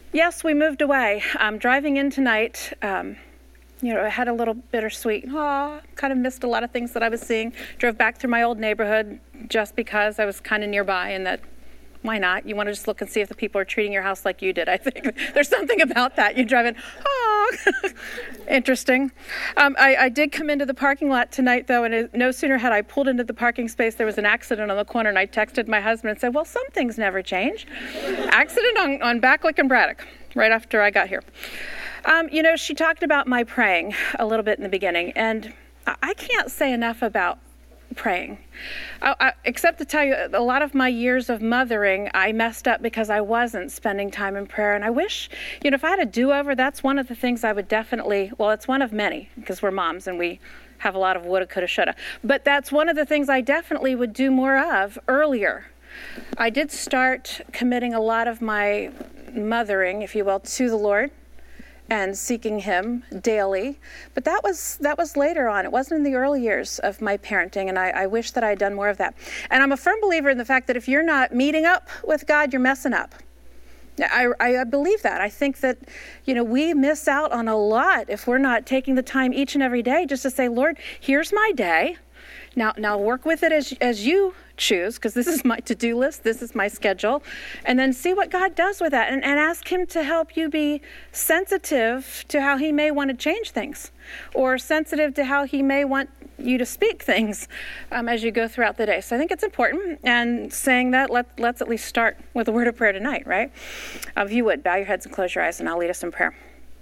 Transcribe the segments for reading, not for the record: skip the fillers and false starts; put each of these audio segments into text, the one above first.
Yes, we moved away. Driving in tonight, I had a little bittersweet, kind of missed a lot of things that I was seeing. Drove back through my old neighborhood just because I was kind of nearby, and that, why not? You want to just look and see if the people are treating your house like you did, I think. There's something about that. You drive in, interesting. I did come into the parking lot tonight, though, and no sooner had I pulled into the parking space, there was an accident on the corner, and I texted my husband and said, well, some things never change. Accident on Backlick and Braddock, right after I got here. She talked about my praying a little bit in the beginning, and I can't say enough about praying. Except to tell you, a lot of my years of mothering, I messed up because I wasn't spending time in prayer. And I wish, if I had a do-over, that's one of the things I would definitely, well, it's one of many, because we're moms and we have a lot of woulda, coulda, shoulda. But that's one of the things I definitely would do more of earlier. I did start committing a lot of my mothering, if you will, to the Lord and seeking him daily. But that was later on. It wasn't in the early years of my parenting, and I wish that I had done more of that. And I'm a firm believer in the fact that if you're not meeting up with God, you're messing up. I believe that. I think that, we miss out on a lot if we're not taking the time each and every day just to say, Lord, here's my day. Now work with it as you choose, because this is my to-do list, this is my schedule, and then see what God does with that, and ask him to help you be sensitive to how he may want to change things, or sensitive to how he may want you to speak things as you go throughout the day. So I think it's important, and saying that, let's at least start with a word of prayer tonight, right? If you would, bow your heads and close your eyes, and I'll lead us in prayer.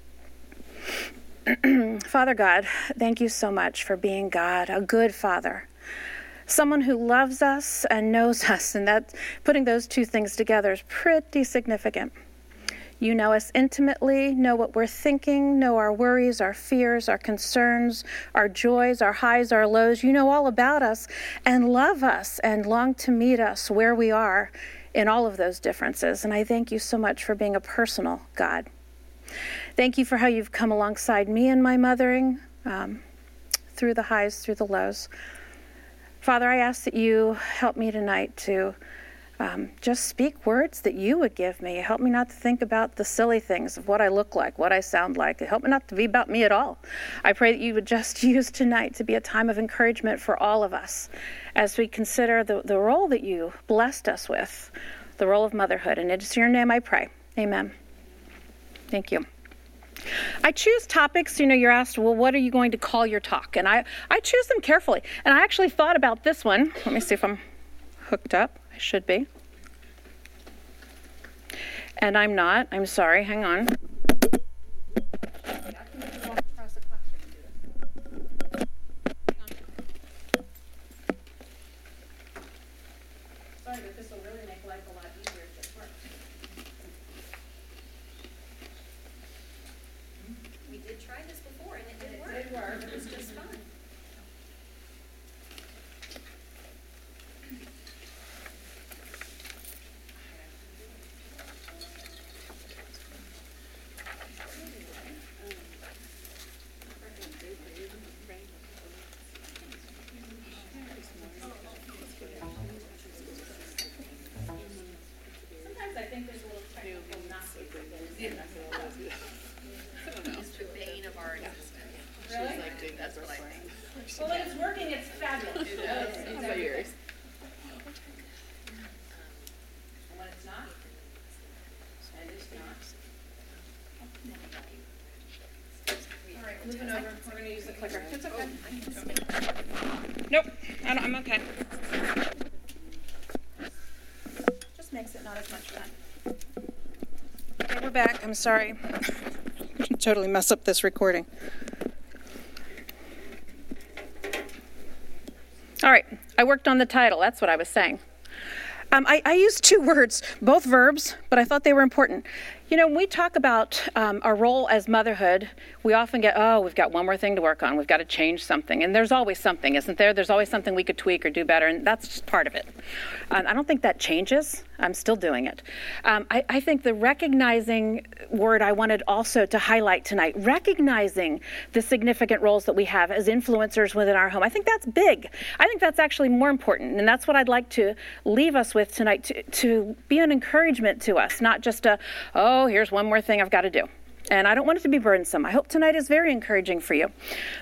Father God, thank you so much for being God, a good Father, someone who loves us and knows us, and that putting those two things together is pretty significant. You know us intimately, know what we're thinking, know our worries, our fears, our concerns, our joys, our highs, our lows. You know all about us and love us and long to meet us where we are in all of those differences. And I thank you so much for being a personal God. Thank you for how you've come alongside me in my mothering, through the highs, through the lows. Father, I ask that you help me tonight to just speak words that you would give me. Help me not to think about the silly things of what I look like, what I sound like. Help me not to be about me at all. I pray that you would just use tonight to be a time of encouragement for all of us as we consider the role that you blessed us with, the role of motherhood. And it's in your name I pray. Amen. Thank you. I choose topics, you're asked, well, what are you going to call your talk? And I choose them carefully. And I actually thought about this one. Let me see if I'm hooked up. I should be. And I'm not. I'm sorry. Hang on. Sorry, but this will really make life a lot easier if this works. We did try this before, and it did work. It did work. It was just fun. Sometimes I think there's a little technical not so good. It's the bane of our existence. Really? She's like, that's what I think. Well, when it's working, it's fabulous. It's Exactly. yours. And when it's not, and it's not. All right, moving over. We're going to use the clicker. It's okay. Nope, I'm okay. Just makes it not as much fun. Okay, we're back. I'm sorry. Totally mess up this recording. All right, I worked on the title. That's what I was saying. I used two words, both verbs, but I thought they were important. When we talk about our role as motherhood, we often get, we've got one more thing to work on. We've got to change something. And there's always something, isn't there? There's always something we could tweak or do better, and that's just part of it. I don't think that changes. I'm still doing it. I think the recognizing word I wanted also to highlight tonight, recognizing the significant roles that we have as influencers within our home. I think that's big. I think that's actually more important. And that's what I'd like to leave us with tonight, to be an encouragement to us, not just here's one more thing I've got to do. And I don't want it to be burdensome. I hope tonight is very encouraging for you.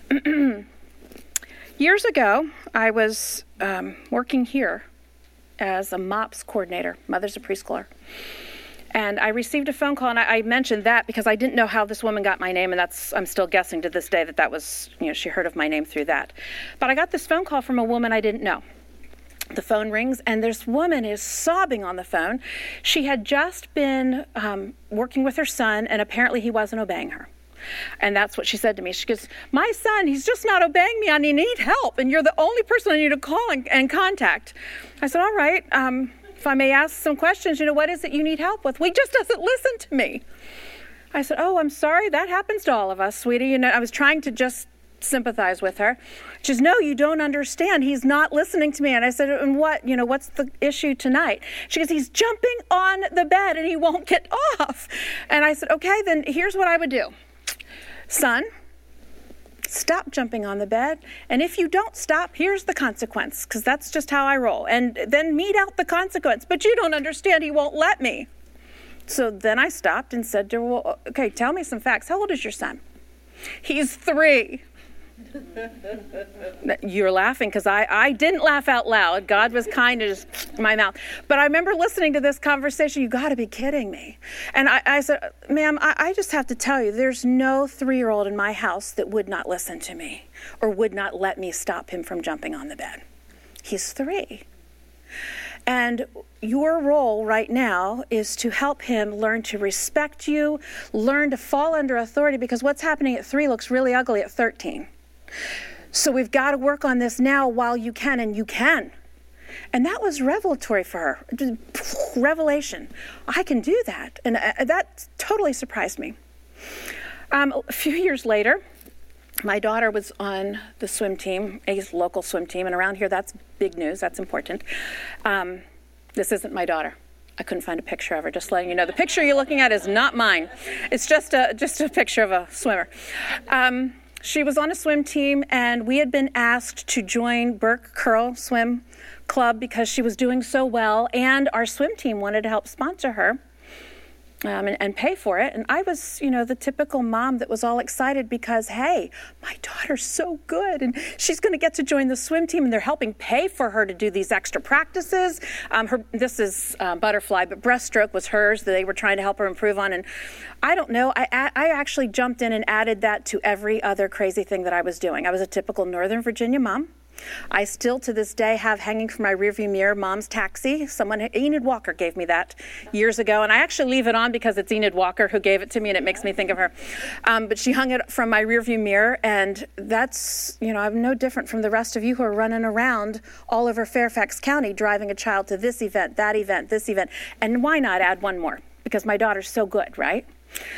Years ago, I was working here as a MOPS coordinator, Mothers of Preschooler. And I received a phone call, and I mentioned that because I didn't know how this woman got my name, and I'm still guessing to this day that was, she heard of my name through that. But I got this phone call from a woman I didn't know. The phone rings, and this woman is sobbing on the phone. She had just been working with her son, and apparently he wasn't obeying her. And that's what she said to me. She goes, my son, he's just not obeying me, and I need help, and you're the only person I need to call and contact. I said, all right, if I may ask some questions, what is it you need help with? Well, he just doesn't listen to me. I said, oh, I'm sorry, that happens to all of us, sweetie. I was trying to just sympathize with her. She says, no, you don't understand. He's not listening to me. And I said, and what's the issue tonight? She goes, he's jumping on the bed and he won't get off. And I said, okay, then here's what I would do. Son, stop jumping on the bed. And if you don't stop, here's the consequence, because that's just how I roll. And then mete out the consequence. But you don't understand. He won't let me. So then I stopped and said to her, well, okay, tell me some facts. How old is your son? He's 3. You're laughing because I didn't laugh out loud. God was kind to just my mouth. But I remember listening to this conversation. You got to be kidding me. And I said, ma'am, I just have to tell you, there's no 3-year-old in my house that would not listen to me or would not let me stop him from jumping on the bed. He's 3. And your role right now is to help him learn to respect you, learn to fall under authority, because what's happening at 3 looks really ugly at 13. So we've got to work on this now while you can, and you can. And that was revelatory for her. Revelation. I can do that. And that totally surprised me. A few years later, my daughter was on the swim team, a local swim team, and around here that's big news, that's important. This isn't my daughter. I couldn't find a picture of her, just letting you know. The picture you're looking at is not mine. It's just a picture of a swimmer. She was on a swim team, and we had been asked to join Burke Curl Swim Club because she was doing so well, and our swim team wanted to help sponsor her and pay for it. And I was, the typical mom that was all excited because, hey, my daughter's so good, and she's going to get to join the swim team, and they're helping pay for her to do these extra practices. This is butterfly, but breaststroke was hers that they were trying to help her improve on. And I don't know, I actually jumped in and added that to every other crazy thing that I was doing. I was a typical Northern Virginia mom. I still, to this day, have hanging from my rearview mirror Mom's Taxi. Enid Walker gave me that years ago, and I actually leave it on because it's Enid Walker who gave it to me, and it makes me think of her. But she hung it from my rearview mirror, and that's, I'm no different from the rest of you who are running around all over Fairfax County driving a child to this event, that event, this event. And why not add one more? Because my daughter's so good, right?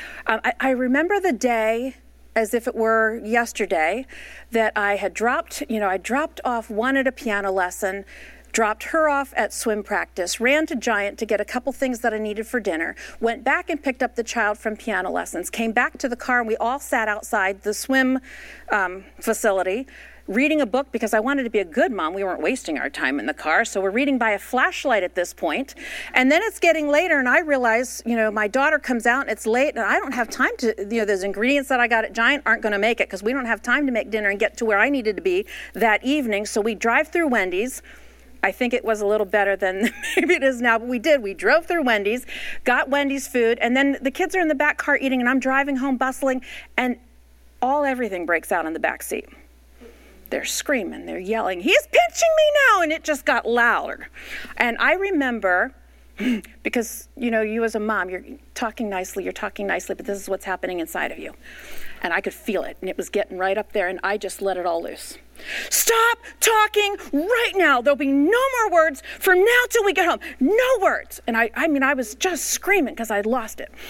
I remember the day as if it were yesterday, that I had dropped off one at a piano lesson, dropped her off at swim practice, ran to Giant to get a couple things that I needed for dinner, went back and picked up the child from piano lessons, came back to the car, and we all sat outside the swim facility, reading a book because I wanted to be a good mom. We weren't wasting our time in the car, so we're reading by a flashlight at this point. And then it's getting later, and I realize, my daughter comes out, and it's late, and I don't have time to, those ingredients that I got at Giant aren't going to make it because we don't have time to make dinner and get to where I needed to be that evening. So we drive through Wendy's. I think it was a little better than maybe it is now, but we did. We drove through Wendy's, got Wendy's food, and then the kids are in the back car eating, and I'm driving home bustling, and everything breaks out in the back seat. They're screaming, they're yelling, he's pinching me now, and it just got louder. And I remember, because, you as a mom, you're talking nicely, but this is what's happening inside of you. And I could feel it, and it was getting right up there, and I just let it all loose. Stop talking right now. There'll be no more words from now till we get home. No words. And I was just screaming because I'd lost it.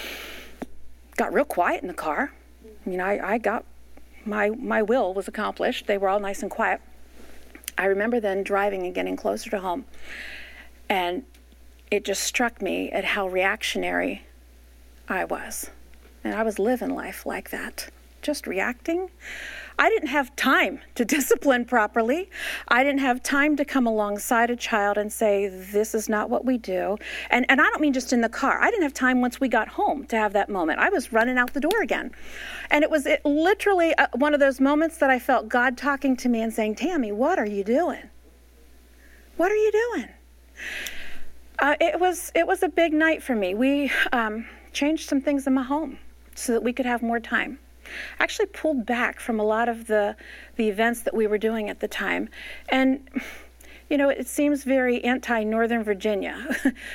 Got real quiet in the car. I got... My will was accomplished. They were all nice and quiet. I remember then driving and getting closer to home. And it just struck me at how reactionary I was. And I was living life like that, just reacting. I didn't have time to discipline properly. I didn't have time to come alongside a child and say, this is not what we do. And I don't mean just in the car. I didn't have time once we got home to have that moment. I was running out the door again. And it was literally one of those moments that I felt God talking to me and saying, Tammy, what are you doing? What are you doing? It was a big night for me. We changed some things in my home so that we could have more time. I actually pulled back from a lot of the events that we were doing at the time. And, it seems very anti-Northern Virginia.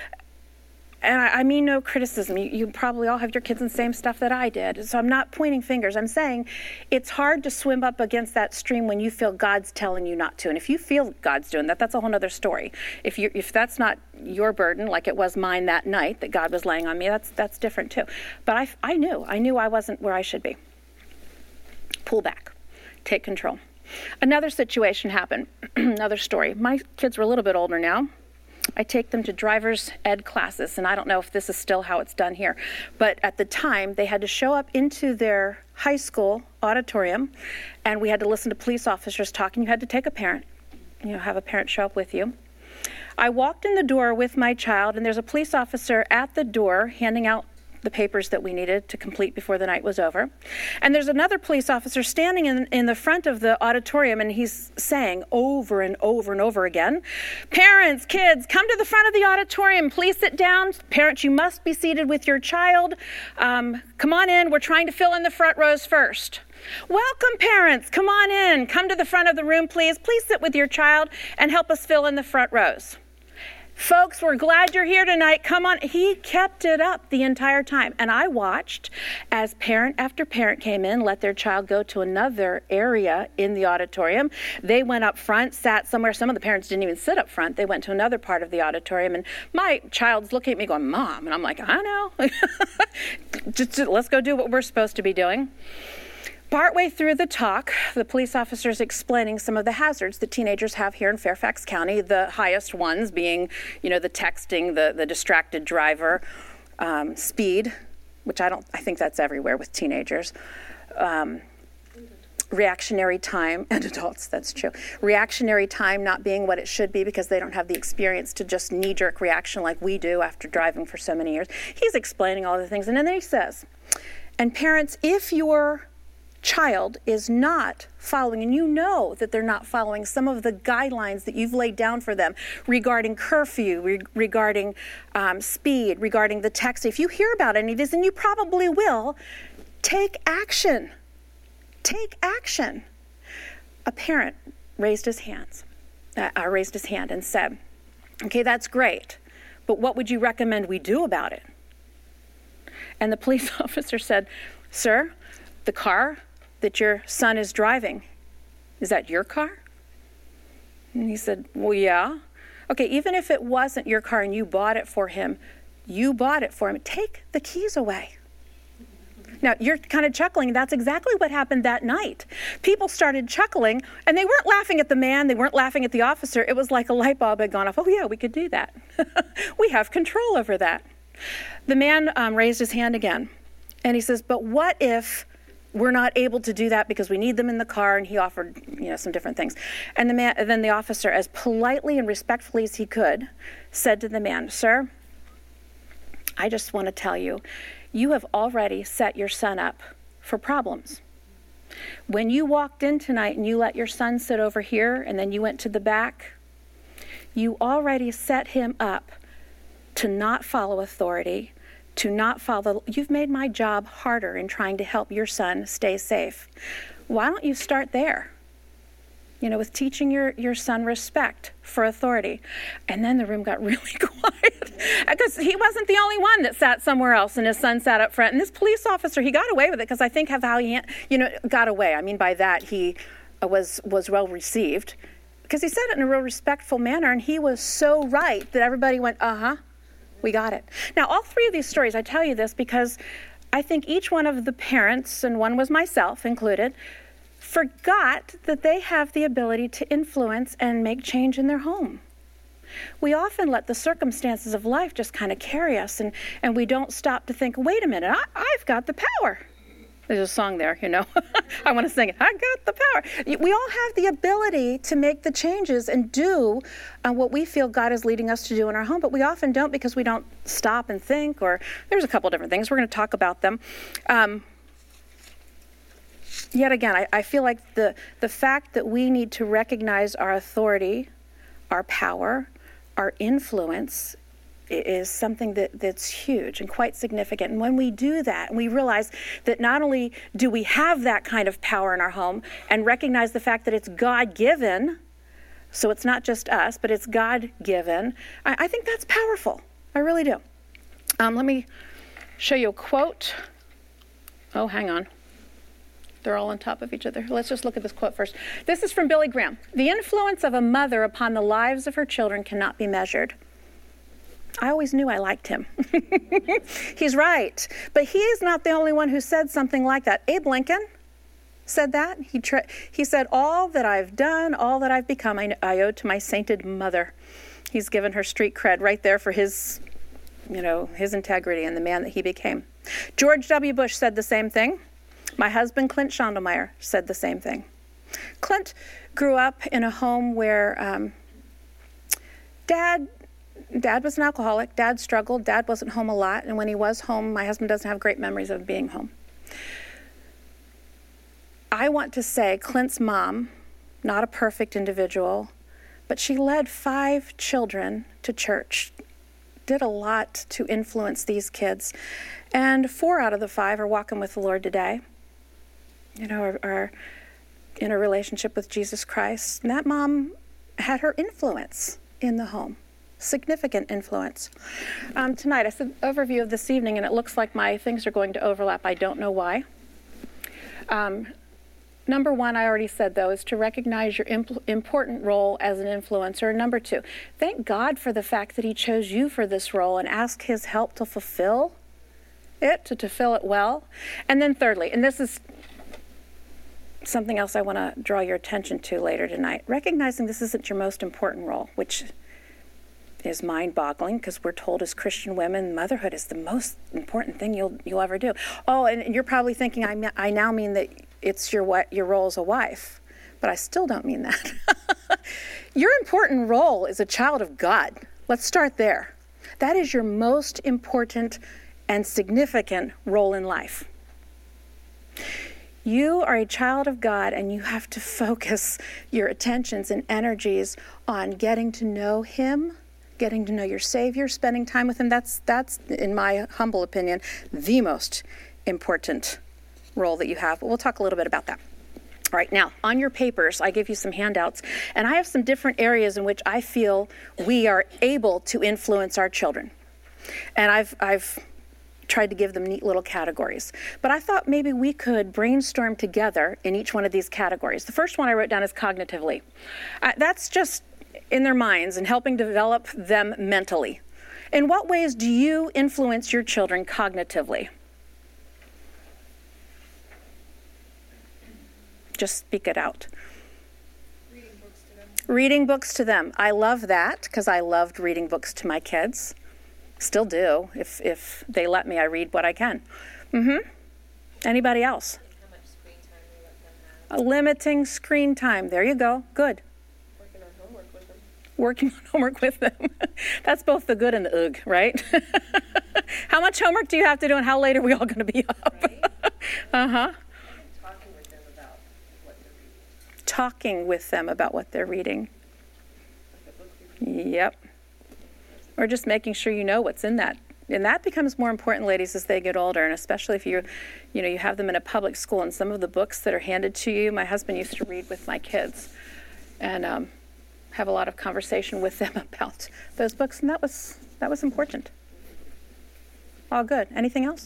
And I mean no criticism. You probably all have your kids in the same stuff that I did. So I'm not pointing fingers. I'm saying it's hard to swim up against that stream when you feel God's telling you not to. And if you feel God's doing that, that's a whole other story. If that's not your burden, like it was mine that night that God was laying on me, that's different too. But I knew I wasn't where I should be. Pull back. Take control. Another situation happened. Another story. My kids were a little bit older now. I take them to driver's ed classes, and I don't know if this is still how it's done here, but at the time they had to show up into their high school auditorium, and we had to listen to police officers talking. You had to take a parent, have a parent show up with you. I walked in the door with my child, and there's a police officer at the door handing out the papers that we needed to complete before the night was over. And there's another police officer standing in the front of the auditorium, and he's saying over and over and over again, parents, kids, come to the front of the auditorium. Please sit down. Parents, you must be seated with your child. Come on in. We're trying to fill in the front rows first. Welcome, parents. Come on in. Come to the front of the room, please. Please sit with your child and help us fill in the front rows. Folks, we're glad you're here tonight. Come on. He kept it up the entire time. And I watched as parent after parent came in, let their child go to another area in the auditorium. They went up front, sat somewhere. Some of the parents didn't even sit up front. They went to another part of the auditorium. And my child's looking at me going, Mom. And I'm like, I know. just let's go do what we're supposed to be doing. Partway through the talk, the police officer's explaining some of the hazards that teenagers have here in Fairfax County, the highest ones being, the texting, the distracted driver, speed, which I think that's everywhere with teenagers, reactionary time, and adults, that's true. Reactionary time not being what it should be because they don't have the experience to just knee-jerk reaction like we do after driving for so many years. He's explaining all the things, and then he says, and parents, if your child is not following, and you know that they're not following some of the guidelines that you've laid down for them regarding curfew, regarding speed, regarding the text. If you hear about any of this, and you probably will, take action. Take action. A parent raised his hand and said, okay, that's great, but what would you recommend we do about it? And the police officer said, sir, the car that your son is driving, is that your car? And he said, well, yeah. Okay, even if it wasn't your car and you bought it for him, take the keys away. Now, you're kind of chuckling. That's exactly what happened that night. People started chuckling, and they weren't laughing at the man. They weren't laughing at the officer. It was like a light bulb had gone off. Oh, yeah, we could do that. We have control over that. The man raised his hand again, and he says, but what if we're not able to do that because we need them in the car? And he offered, some different things. And then the officer, as politely and respectfully as he could, said to the man, sir, I just want to tell you, you have already set your son up for problems. When you walked in tonight and you let your son sit over here and then you went to the back, you already set him up to not follow authority, you've made my job harder in trying to help your son stay safe. Why don't you start there? With teaching your son respect for authority. And then the room got really quiet because he wasn't the only one that sat somewhere else and his son sat up front. And this police officer, he got away with it because I think how he, got away. I mean, by that, he was well received because he said it in a real respectful manner. And he was so right that everybody went, we got it. Now, all three of these stories, I tell you this because I think each one of the parents, and one was myself included, forgot that they have the ability to influence and make change in their home. we often let the circumstances of life just kind of carry us, and we don't stop to think, wait a minute, I've got the power. There's a song there, I want to sing it. I got the power. We all have the ability to make the changes and do what we feel God is leading us to do in our home, but we often don't because we don't stop and think, or there's a couple different things. We're going to talk about them. Yet again, I feel like the fact that we need to recognize our authority, our power, our influence is something that's huge and quite significant. And when we do that, and we realize that not only do we have that kind of power in our home and recognize the fact that it's God-given, so it's not just us, but it's God-given, I think that's powerful. I really do. Let me show you a quote. Oh, hang on. They're all on top of each other. Let's just look at this quote first. This is from Billy Graham. "The influence of a mother upon the lives of her children cannot be measured." I always knew I liked him. He's right. But he is not the only one who said something like that. Abe Lincoln said that. He said, "All that I've done, all that I've become, I owe to my sainted mother." He's given her street cred right there for his integrity and the man that he became. George W. Bush said the same thing. My husband, Clint Schondelmeyer, said the same thing. Clint grew up in a home where Dad was an alcoholic. Dad struggled. Dad wasn't home a lot. And when he was home, my husband doesn't have great memories of being home. I want to say Clint's mom, not a perfect individual, but she led 5 children to church, did a lot to influence these kids. And 4 out of the 5 are walking with the Lord today, are in a relationship with Jesus Christ. And that mom had her influence in the home. Significant influence. Tonight, I said overview of this evening, and it looks like my things are going to overlap. I don't know why. Number 1, I already said, though, is to recognize your important role as an influencer. Number 2, thank God for the fact that he chose you for this role and ask his help to fulfill it, to fill it well. And then thirdly, and this is something else I want to draw your attention to later tonight, recognizing this isn't your most important role, which is mind-boggling because we're told as Christian women, motherhood is the most important thing you'll ever do. Oh, and you're probably thinking I now mean that it's your role as a wife, but I still don't mean that. Your important role is a child of God. Let's start there. That is your most important and significant role in life. You are a child of God, and you have to focus your attentions and energies on getting to know him, getting to know your Savior, spending time with him. That's, in my humble opinion, the most important role that you have. But we'll talk a little bit about that. All right, now, on your papers, I give you some handouts, and I have some different areas in which I feel we are able to influence our children. And I've tried to give them neat little categories. But I thought maybe we could brainstorm together in each one of these categories. The first one I wrote down is cognitively. That's just in their minds and helping develop them mentally. In what ways do you influence your children cognitively? Just speak it out. Reading books to them. I love that because I loved reading books to my kids. Still do. If they let me, I read what I can. Anybody else? How much screen time we let them have. Limiting screen time. There you go. Good. Working on homework with them. Working on homework with them. That's both the good and the ugh, right? How much homework do you have to do, and how late are we all going to be up? Right? Talking with them about what they're reading. Yep. Or just making sure you know what's in that. And that becomes more important, ladies, as they get older, and especially if you have them in a public school. And some of the books that are handed to you, my husband used to read with my kids and have a lot of conversation with them about those books, and that was important. All good. Anything else?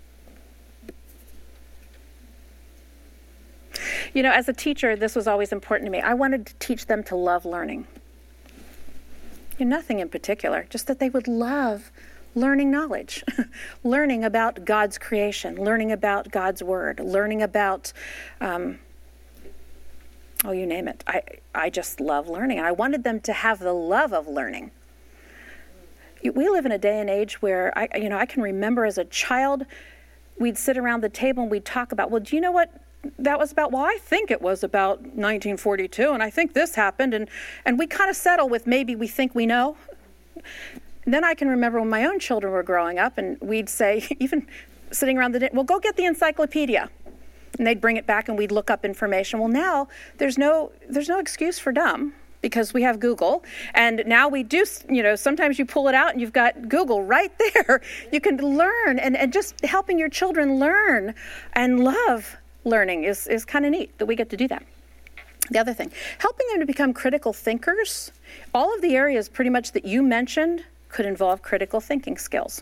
As a teacher, this was always important to me. I wanted to teach them to love learning. Nothing in particular, just that they would love learning knowledge, learning about God's creation, learning about God's word, learning about Oh, you name it. I just love learning. And I wanted them to have the love of learning. We live in a day and age where I can remember as a child, we'd sit around the table and we'd talk about, well, do you know what that was about? Well, I think it was about 1942, and I think this happened, and we kind of settle with maybe we think we know. And then I can remember when my own children were growing up, and we'd say, even sitting around the dinner, well, go get the encyclopedia. And they'd bring it back and we'd look up information. Well, now there's no excuse for dumb, because we have Google. And now we do, sometimes you pull it out and you've got Google right there. You can learn, and just helping your children learn and love learning is kind of neat that we get to do that. The other thing, helping them to become critical thinkers. All of the areas pretty much that you mentioned could involve critical thinking skills.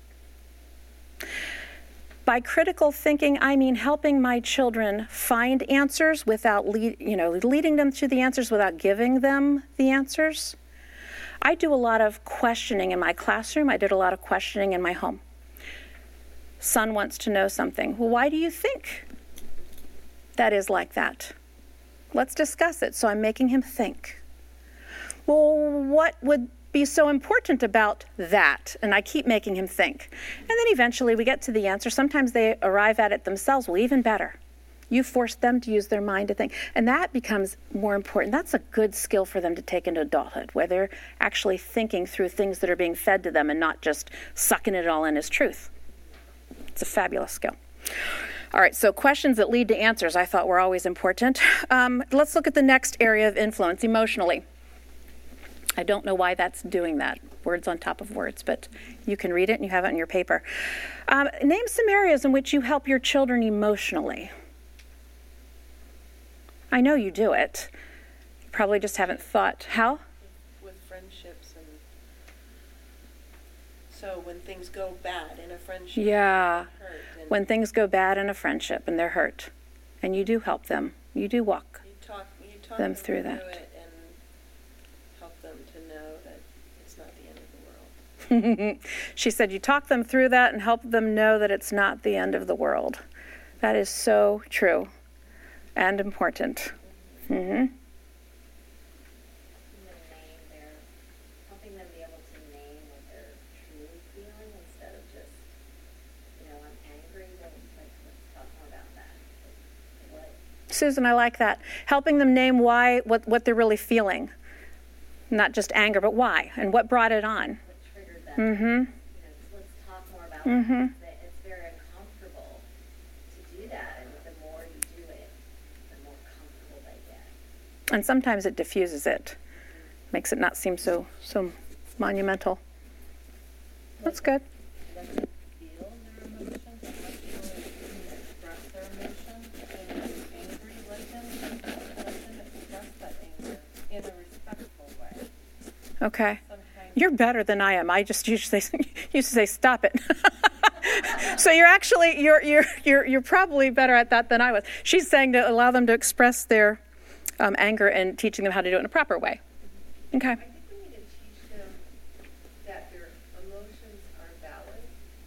By critical thinking, I mean helping my children find answers without leading them to the answers without giving them the answers. I do a lot of questioning in my classroom. I did a lot of questioning in my home. Son wants to know something. Well, why do you think that is like that? Let's discuss it. So I'm making him think. Well, what would be so important about that? And I keep making him think. And then eventually we get to the answer. Sometimes they arrive at it themselves. Well, even better. You force them to use their mind to think. And that becomes more important. That's a good skill for them to take into adulthood, where they're actually thinking through things that are being fed to them and not just sucking it all in as truth. It's a fabulous skill. All right, so questions that lead to answers I thought were always important. Let's look at the next area of influence, emotionally. I don't know why that's doing that, words on top of words, but you can read it and you have it in your paper. Name some areas in which you help your children emotionally. I know you do it. You probably just haven't thought. How? With friendships. And so when things go bad in a friendship, yeah, hurt, and when things go bad in a friendship and they're hurt, and you do help them, you do walk you talk them through that. it and help them to know that it's not the end of the world. She said you talk them through that and help them know that it's not the end of the world. That is so true and important. Mm-hmm. Helping them be able to name what they're truly feeling instead of just, I'm angry, let's talk more about that. Susan, I like that. Helping them name what they're really feeling. Not just anger, but why, and what brought it on. What triggered that? Mm-hmm. Let's talk more about Mm-hmm. that. It's very uncomfortable to do that, and the more you do it, the more comfortable they get. And sometimes it diffuses it. Makes it not seem so monumental. That's good. Let them feel their emotions, let them express their emotions. And if they're angry, let them express that anger in a respectful way. Okay. Sometimes You're better than I am. I just used to say stop it. So you're actually you're probably better at that than I was. She's saying to allow them to express their anger and teaching them how to do it in a proper way. Okay. I think we need to teach them that their emotions are valid,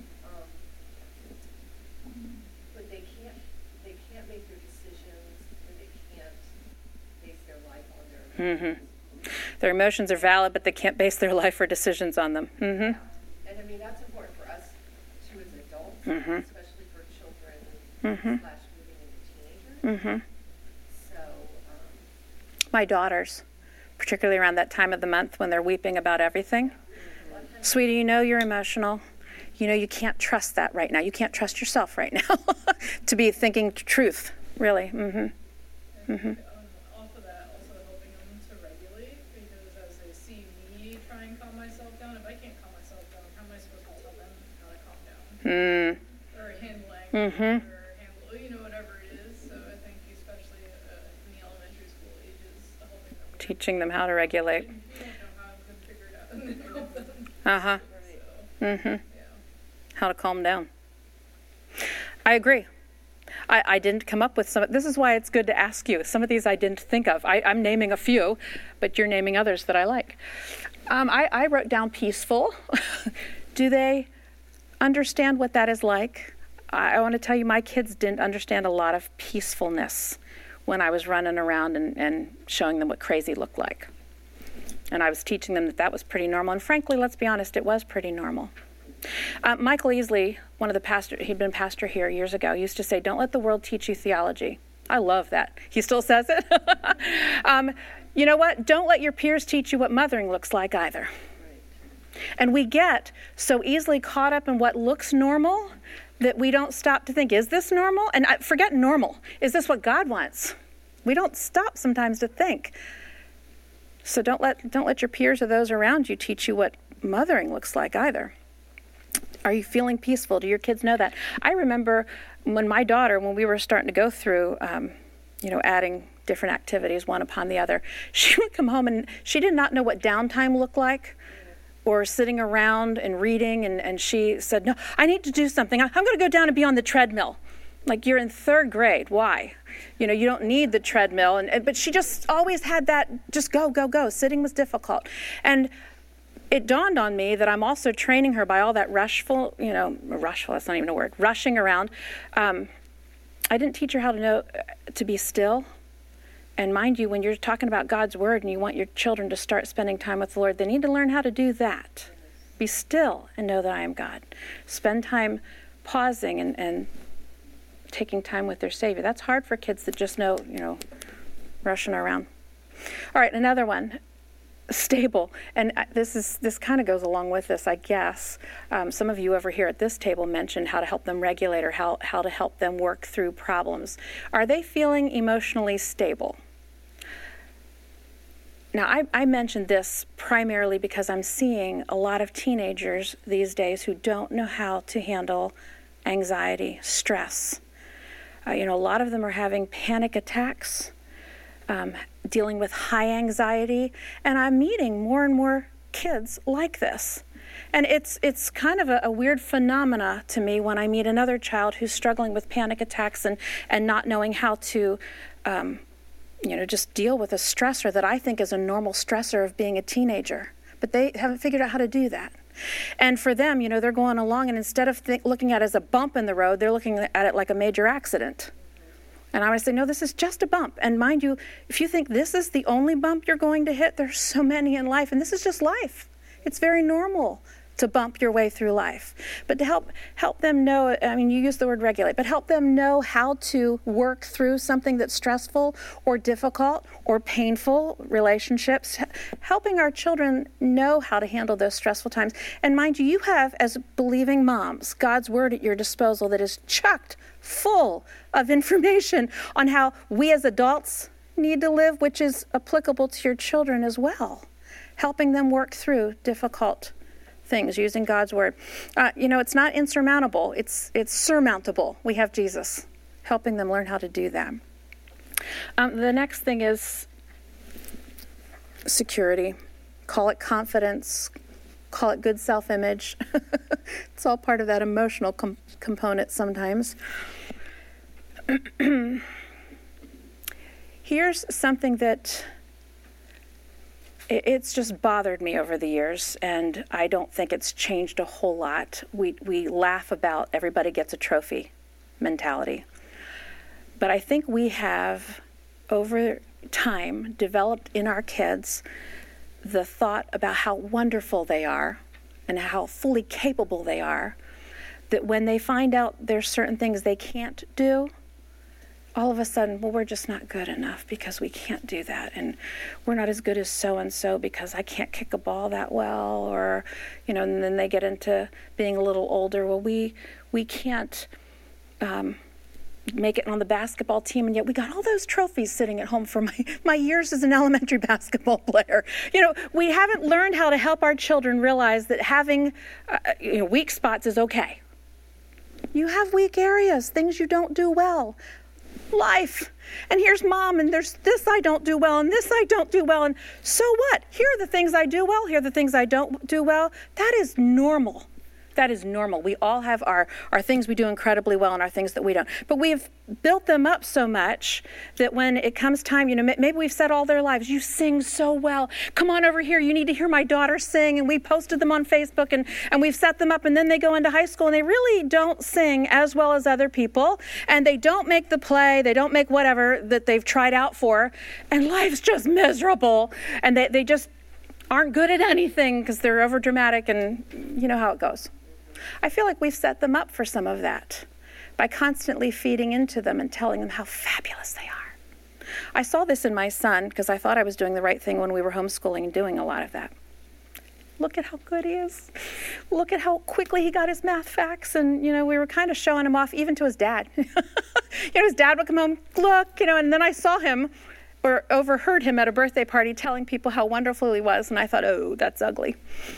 but they can't make their decisions, and they can't base their life on their emotions. Mm-hmm. Their emotions are valid, but they can't base their life or decisions on them. Mm-hmm. And I mean, that's important for us too as adults, Mhm. especially for children Mhm. slash moving into teenagers. Mm-hmm. So, My daughters, particularly around that time of the month when they're weeping about everything. Sweetie, you're emotional. You can't trust that right now. You can't trust yourself right now to be thinking truth, really. Mm-hmm. Mm-hmm. Off of that, also helping them to regulate, because as they see me try and calm myself down, if I can't calm myself down, how am I supposed to tell them how to calm down? Or handle anger, or handle, whatever it is. So I think especially in the elementary school ages, helping them. Teaching them how to regulate. We don't know how to figure it out and then help them. Uh-huh. So, Mm-hmm. yeah. How to calm down. I agree. I didn't come up with some. This is why it's good to ask you. Some of these I didn't think of. I'm naming a few, but you're naming others that I like. I wrote down peaceful. Do they understand what that is like? I want to tell you, my kids didn't understand a lot of peacefulness when I was running around and showing them what crazy looked like. And I was teaching them that was pretty normal. And frankly, let's be honest, it was pretty normal. Michael Easley, one of the pastors, he'd been pastor here years ago, used to say, don't let the world teach you theology. I love that. He still says it. You know what? Don't let your peers teach you what mothering looks like either. And we get so easily caught up in what looks normal that we don't stop to think, is this normal? And forget normal. Is this what God wants? We don't stop sometimes to think. So don't let your peers or those around you teach you what mothering looks like either. Are you feeling peaceful? Do your kids know that? I remember when my daughter, when we were starting to go through, adding different activities one upon the other, she would come home and she did not know what downtime looked like, or sitting around and reading, and she said, no, I need to do something. I'm going to go down and be on the treadmill. Like, you're in 3rd grade. Why? You don't need the treadmill. But she just always had that, just go, go, go. Sitting was difficult. And it dawned on me that I'm also training her by all that rushful, that's not even a word, rushing around. I didn't teach her how to know to be still. And mind you, when you're talking about God's word and you want your children to start spending time with the Lord, they need to learn how to do that. Be still and know that I am God. Spend time pausing and taking time with their Savior. That's hard for kids that just know, rushing around. All right, another one. Stable. And this kind of goes along with this, I guess. Some of you over here at this table mentioned how to help them regulate or how to help them work through problems. Are they feeling emotionally stable? Now, I mentioned this primarily because I'm seeing a lot of teenagers these days who don't know how to handle anxiety, stress. A lot of them are having panic attacks, dealing with high anxiety, and I'm meeting more and more kids like this. And it's kind of a weird phenomena to me when I meet another child who's struggling with panic attacks and not knowing how to just deal with a stressor that I think is a normal stressor of being a teenager. But they haven't figured out how to do that. And for them, they're going along, and instead of looking at it as a bump in the road, they're looking at it like a major accident. And I would say, no, this is just a bump. And mind you, if you think this is the only bump you're going to hit, there's so many in life, and this is just life. It's very normal to bump your way through life. But to help them know, you use the word regulate, but help them know how to work through something that's stressful or difficult or painful, relationships, helping our children know how to handle those stressful times. And mind you, you have, as believing moms, God's word at your disposal that is chocked full of information on how we as adults need to live, which is applicable to your children as well, helping them work through difficult things using God's word. It's not insurmountable. It's surmountable. We have Jesus helping them learn how to do that. The next thing is security. Call it confidence. Call it good self-image. It's all part of that emotional component sometimes. Here's something that it's just bothered me over the years, and I don't think it's changed a whole lot. We laugh about everybody gets a trophy mentality. But I think we have, over time, developed in our kids the thought about how wonderful they are and how fully capable they are, that when they find out there's certain things they can't do, all of a sudden, well, we're just not good enough because we can't do that. And we're not as good as so-and-so because I can't kick a ball that well. Or, and then they get into being a little older. Well, we can't make it on the basketball team, and yet we got all those trophies sitting at home for my years as an elementary basketball player. We haven't learned how to help our children realize that having weak spots is okay. You have weak areas, things you don't do well. Life. And here's mom, and there's this I don't do well, and this I don't do well, and so what? Here are the things I do well, here are the things I don't do well. That is normal. That is normal. We all have our things we do incredibly well and our things that we don't. But we've built them up so much that when it comes time, maybe we've said all their lives, you sing so well. Come on over here. You need to hear my daughter sing. And we posted them on Facebook and we've set them up. And then they go into high school and they really don't sing as well as other people. And they don't make the play. They don't make whatever that they've tried out for. And life's just miserable. And they just aren't good at anything because they're over dramatic, and you know how it goes. I feel like we've set them up for some of that by constantly feeding into them and telling them how fabulous they are. I saw this in my son because I thought I was doing the right thing when we were homeschooling and doing a lot of that. Look at how good he is. Look at how quickly he got his math facts. And, we were kind of showing him off even to his dad. His dad would come home, look, and then I saw him or overheard him at a birthday party telling people how wonderful he was, and I thought, oh, that's ugly.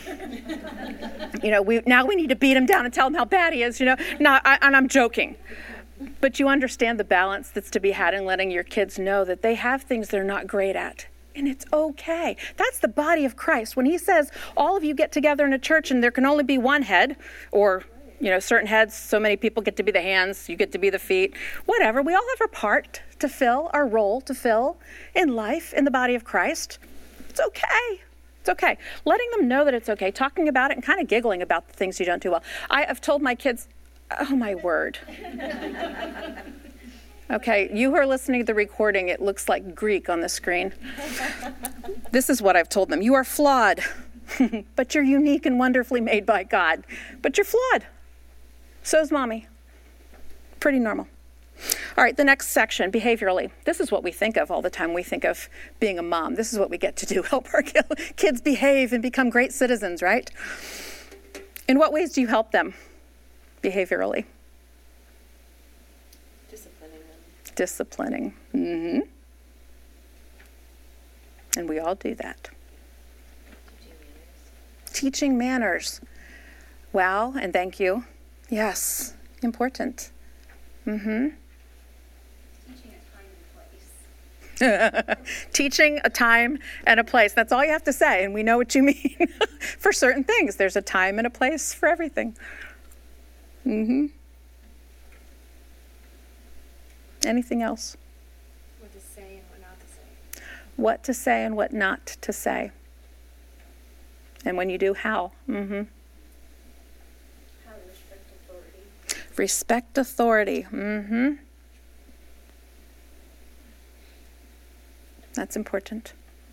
Now we need to beat him down and tell him how bad he is, and I'm joking. But you understand the balance that's to be had in letting your kids know that they have things they're not great at, and it's okay. That's the body of Christ. When he says all of you get together in a church and there can only be one head, or certain heads, so many people get to be the hands, you get to be the feet, whatever. We all have our part to fill, our role to fill in life, in the body of Christ. It's okay. It's okay. Letting them know that it's okay, talking about it and kind of giggling about the things you don't do well. I have told my kids, oh my word. Okay, you who are listening to the recording, it looks like Greek on the screen. This is what I've told them. You are flawed, but you're unique and wonderfully made by God. But you're flawed. So's mommy. Pretty normal. All right, the next section, behaviorally. This is what we think of all the time. We think of being a mom. This is what we get to do, help our kids behave and become great citizens, right? In what ways do you help them behaviorally? Disciplining. Mm-hmm. And we all do that. Teaching manners. Well, and thank you. Yes, important. Mm-hmm. Teaching a time and a place. That's all you have to say, and we know what you mean. For certain things, there's a time and a place for everything. Mm-hmm. Anything else? What to say and what not to say. What to say and what not to say. And when you do, how? Mm-hmm. How to respect authority. Respect authority. Mm-hmm. That's important.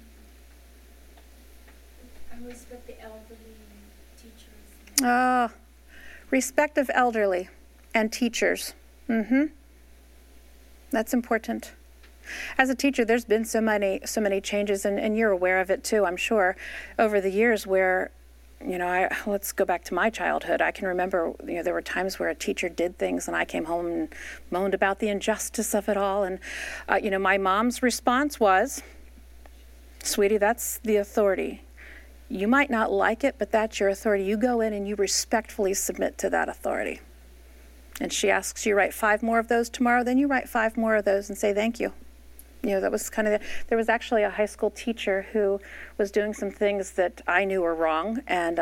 I respect the elderly and teachers. Respect of elderly and teachers. Mm-hmm. That's important. As a teacher, there's been so many changes, and you're aware of it too, I'm sure, over the years where, let's go back to my childhood. I can remember, there were times where a teacher did things and I came home and moaned about the injustice of it all. And, my mom's response was, sweetie, that's the authority. You might not like it, but that's your authority. You go in and you respectfully submit to that authority. And she asks you write 5 more of those tomorrow, then you write 5 more of those and say thank you. That was kind of there was actually a high school teacher who was doing some things that I knew were wrong, and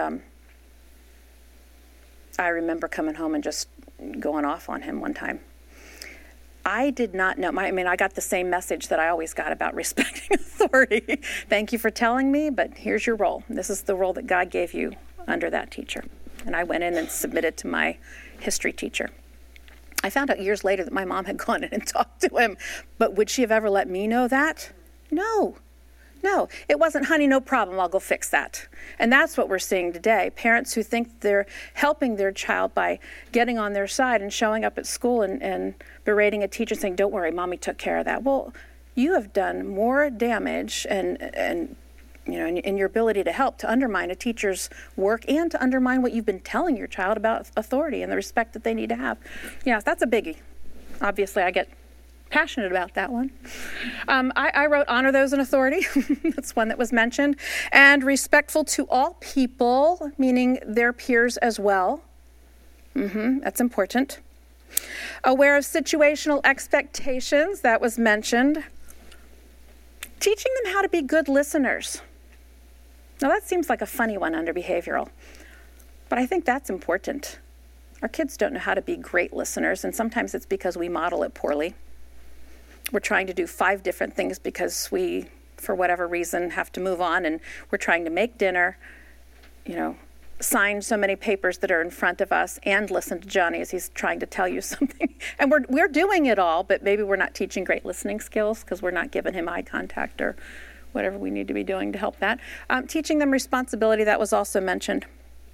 I remember coming home and just going off on him one time. I did not know. I got the same message that I always got about respecting authority. Thank you for telling me, but here's your role. This is the role that God gave you under that teacher. And I went in and submitted to my history teacher. I found out years later that my mom had gone in and talked to him, but would she have ever let me know that? No. It wasn't, honey, no problem, I'll go fix that. And that's what we're seeing today. Parents who think they're helping their child by getting on their side and showing up at school and berating a teacher saying, don't worry, mommy took care of that. Well, you have done more damage and in your ability to help to undermine a teacher's work and to undermine what you've been telling your child about authority and the respect that they need to have. Yeah, that's a biggie. Obviously, I get passionate about that one. I wrote honor those in authority. That's one that was mentioned. And respectful to all people, meaning their peers as well. That's important. Aware of situational expectations, that was mentioned. Teaching them how to be good listeners. Now that seems like a funny one under behavioral. But I think that's important. Our kids don't know how to be great listeners, and sometimes it's because we model it poorly. We're trying to do 5 different things because we, for whatever reason, have to move on, and we're trying to make dinner, sign so many papers that are in front of us, and listen to Johnny as he's trying to tell you something. And we're doing it all, but maybe we're not teaching great listening skills because we're not giving him eye contact or whatever we need to be doing to help that. Teaching them responsibility, that was also mentioned.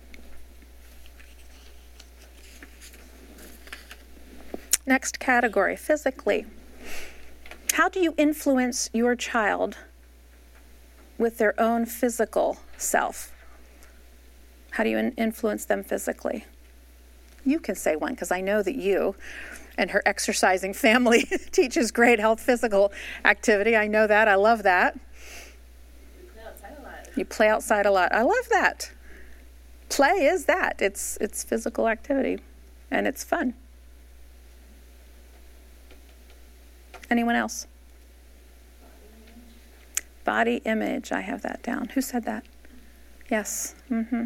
Next category, physically. How do you influence your child with their own physical self? How do you influence them physically? You can say one, because I know that you and her exercising family teaches great health physical activity. I know that. I love that. You play outside a lot. I love that. Play is that. It's physical activity, and it's fun. Anyone else? Body image. I have that down. Who said that? Yes. Here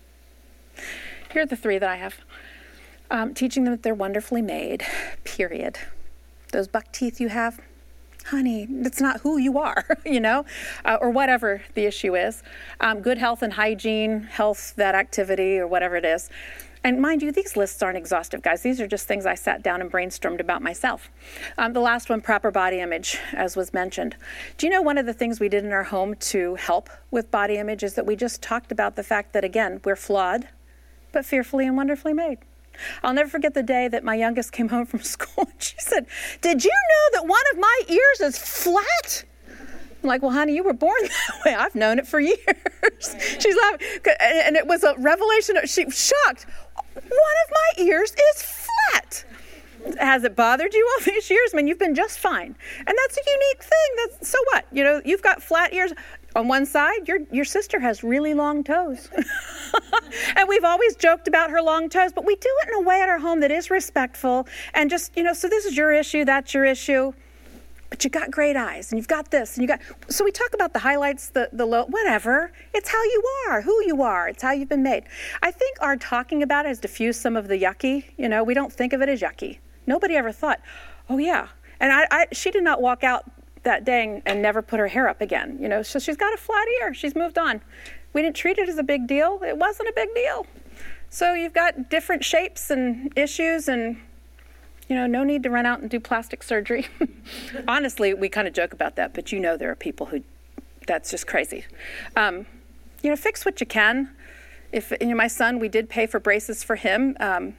are the 3 that I have. Teaching them that they're wonderfully made, period. Those buck teeth you have, honey, that's not who you are, or whatever the issue is. Good health and hygiene, health, that activity, or whatever it is. And mind you, these lists aren't exhaustive, guys. These are just things I sat down and brainstormed about myself. The last one, proper body image, as was mentioned. Do you know one of the things we did in our home to help with body image is that we just talked about the fact that, again, we're flawed, but fearfully and wonderfully made. I'll never forget the day that my youngest came home from school and she said, "Did you know that one of my ears is flat?" I'm like, "Well, honey, you were born that way. I've known it for years." She's laughing. And it was a revelation. She was shocked. One of my ears is flat. Has it bothered you all these years? I mean, you've been just fine. And that's a unique thing. So what? You've got flat ears. On one side, your sister has really long toes. And we've always joked about her long toes, but we do it in a way at our home that is respectful. And just, so this is your issue, that's your issue. But you got great eyes, and you've got this, and so we talk about the highlights, the low, whatever. It's how you are, who you are. It's how you've been made. I think our talking about it has diffused some of the yucky. We don't think of it as yucky. Nobody ever thought, oh yeah. And she did not walk out that day and never put her hair up again. So she's got a flat ear. She's moved on. We didn't treat it as a big deal. It wasn't a big deal. So you've got different shapes and issues, and no need to run out and do plastic surgery. Honestly, we kind of joke about that, but there are people who, that's just crazy. Fix what you can. If my son, we did pay for braces for him.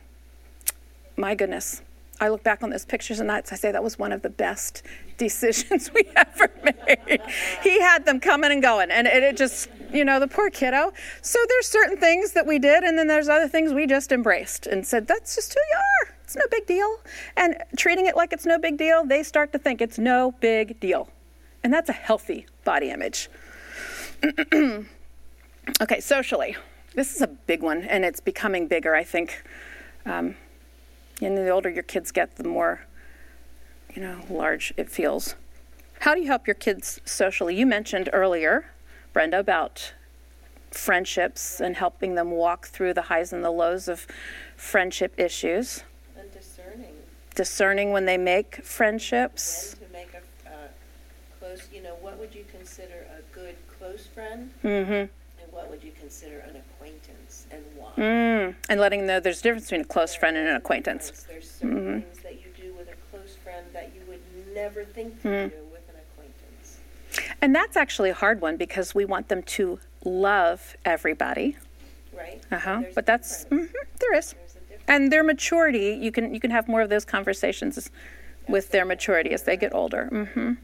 My goodness, I look back on those pictures and I say that was one of the best decisions we ever made. He had them coming and going, and it just, the poor kiddo. So there's certain things that we did, and then there's other things we just embraced and said, that's just who you are. It's no big deal. And treating it like it's no big deal, they start to think it's no big deal. And that's a healthy body image. Okay, socially. This is a big one, and it's becoming bigger, I think. The older your kids get, the more, large it feels. How do you help your kids socially? You mentioned earlier, Brenda, about friendships and helping them walk through the highs and the lows of friendship issues. And discerning. Discerning when they make friendships. When to make a close, what would you consider a good close friend? Mm-hmm. And what would you consider an acquaintance, and why? And letting them know there's a difference between a close friend and an acquaintance. There's certain things that you do with a close friend that you would never think to do with an acquaintance. And that's actually a hard one because we want them to love everybody. Right. But that's there is. And their maturity, you can have more of those conversations with their maturity as they get older.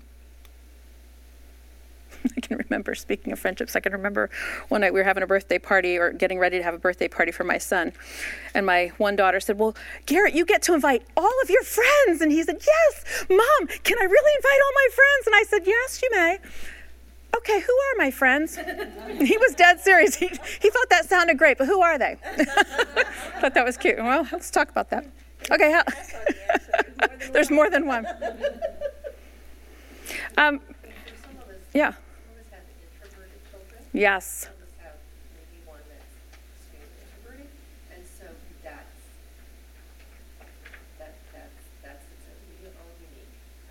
I can remember, speaking of friendships, I can remember one night we were having a birthday party or getting ready to have a birthday party for my son. And my one daughter said, "Well, Garrett, you get to invite all of your friends." And he said, "Yes, Mom, can I really invite all my friends?" And I said, "Yes, you may." "Okay, who are my friends?" He was dead serious. He thought that sounded great, but who are they? Thought that was cute. Well, let's talk about that. Okay, there's more than one. Yeah. Some of us have introverted children. Yes. Some of us have maybe one that's extremely introverted.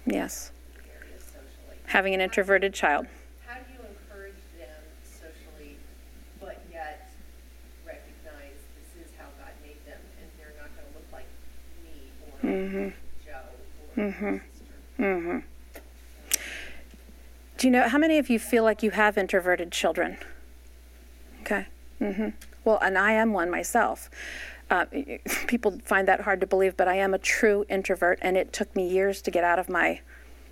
Yes. areas socially. Having an introverted child. How do you encourage them socially, but yet recognize this is how God made them, and they're not going to look like me or Joe or my sister? Do you know, how many of you feel like you have introverted children? Okay. Well, and I am one myself. People find that hard to believe, but I am a true introvert, and it took me years to get out of my,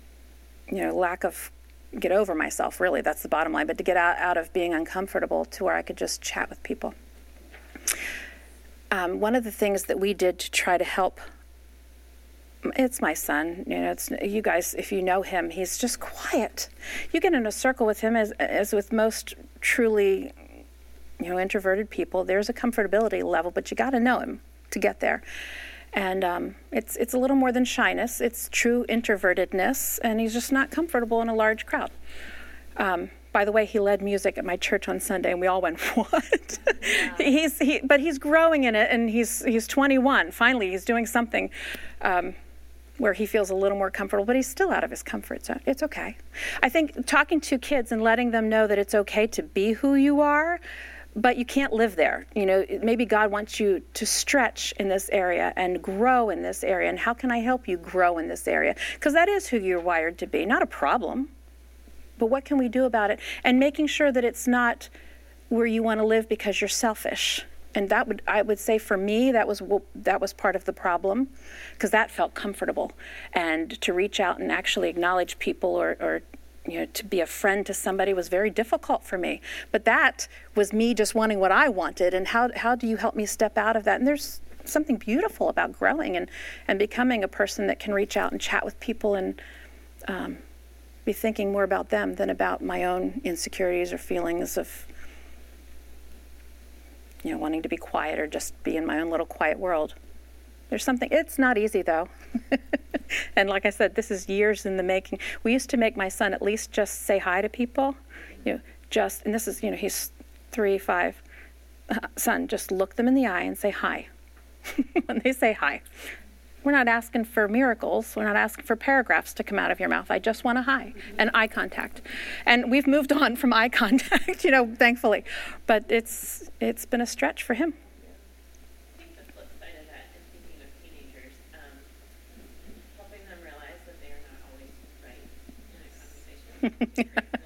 get over myself, really, that's the bottom line, but to get out of being uncomfortable to where I could just chat with people. One of the things that we did to try to help, it's my son, it's you guys, if you know him, he's just quiet. You get in a circle with him, as with most truly introverted people, there's a comfortability level, but you got to know him to get there. And it's a little more than shyness. It's true introvertedness, and he's just not comfortable in a large crowd. By the way, he led music at my church on Sunday, and we all went, what? But he's growing in it, and he's 21. Finally, he's doing something where he feels a little more comfortable, but he's still out of his comfort zone. It's okay. I think talking to kids and letting them know that it's okay to be who you are, but you can't live there. Maybe God wants you to stretch in this area and grow in this area. And how can I help you grow in this area? Because that is who you're wired to be, not a problem. But what can we do about it? And making sure that it's not where you want to live because you're selfish. And I would say for me, that was part of the problem, because that felt comfortable. And to reach out and actually acknowledge people or to be a friend to somebody was very difficult for me. But that was me just wanting what I wanted. And how do you help me step out of that? And there's something beautiful about growing and becoming a person that can reach out and chat with people and be thinking more about them than about my own insecurities or feelings of, wanting to be quiet or just be in my own little quiet world. There's something, it's not easy though. And like I said, this is years in the making. We used to make my son at least just say hi to people, and this is, he's 3, 5. Son, just look them in the eye and say hi. When they say hi. We're not asking for miracles. We're not asking for paragraphs to come out of your mouth. I just want a hi and eye contact. And we've moved on from eye contact, thankfully. But it's been a stretch for him. I think the flip side of that, and thinking of teenagers, helping them realize that they are not always right in a conversation.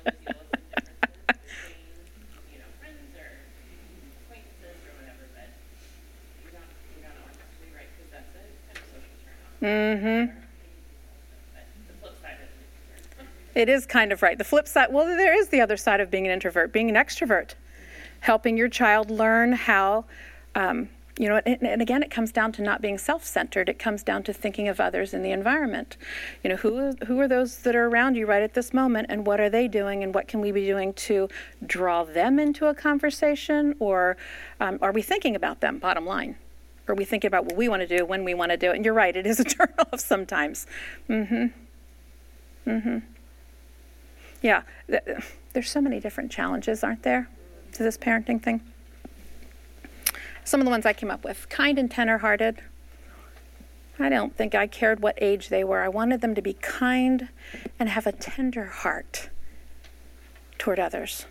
Between, friends or acquaintances or whatever, but you don't always have to be right, because that's a kind of social turn on. But the flip side of it. It is kind of right. The flip side, well, there is the other side of being an introvert, being an extrovert. Helping your child learn how, and again, it comes down to not being self-centered. It comes down to thinking of others in the environment. Who are those that are around you right at this moment, and what are they doing, and what can we be doing to draw them into a conversation, or are we thinking about them, bottom line? Are we thinking about what we want to do, when we want to do it? And you're right, it is a turn-off sometimes. Yeah, there's so many different challenges, aren't there, to this parenting thing? Some of the ones I came up with. Kind and tender-hearted. I don't think I cared what age they were. I wanted them to be kind and have a tender heart toward others.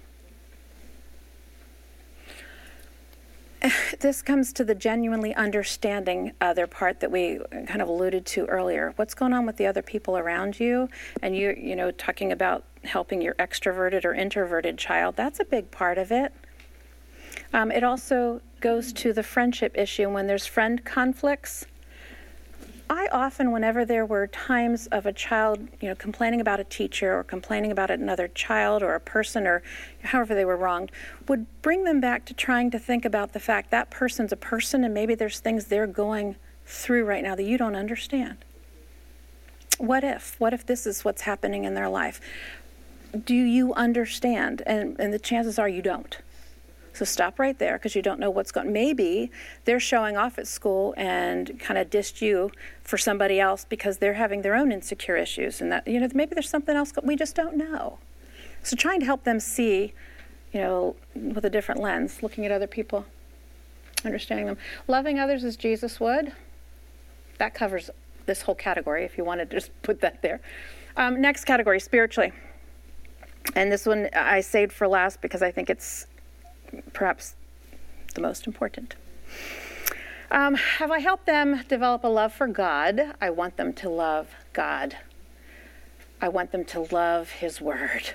This comes to the genuinely understanding other part that we kind of alluded to earlier. What's going on with the other people around you? And you talking about helping your extroverted or introverted child, that's a big part of it. It also goes to the friendship issue. When there's friend conflicts, I often, whenever there were times of a child, complaining about a teacher or complaining about another child or a person or however they were wronged, would bring them back to trying to think about the fact that person's a person and maybe there's things they're going through right now that you don't understand. What if this is what's happening in their life? Do you understand? And the chances are you don't. So stop right there, because you don't know what's going on. Maybe they're showing off at school and kind of dissed you for somebody else because they're having their own insecure issues. And that, maybe there's something else we just don't know. So trying to help them see, with a different lens, looking at other people, understanding them. Loving others as Jesus would, that covers this whole category, if you wanted to just put that there. Next category, spiritually. And this one I saved for last because I think it's perhaps the most important. Have I helped them develop a love for God? I want them to love God. I want them to love His Word.